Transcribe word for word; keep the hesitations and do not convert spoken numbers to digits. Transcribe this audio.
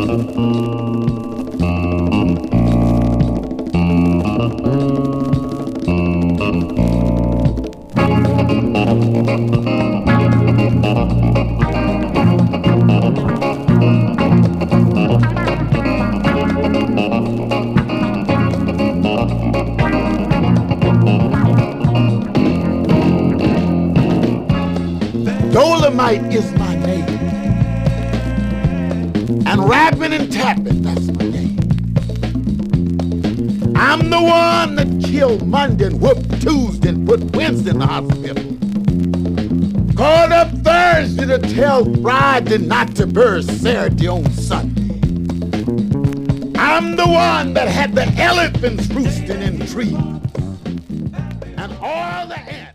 Dolomite is my name, and rapping and tapping, that's my game. I'm the one that killed Monday and whooped Tuesday and put Wednesday in the hospital. Called up Thursday to tell Friday not to bury Saturday on Sunday. I'm the one that had the elephants roosting in trees and all the animals.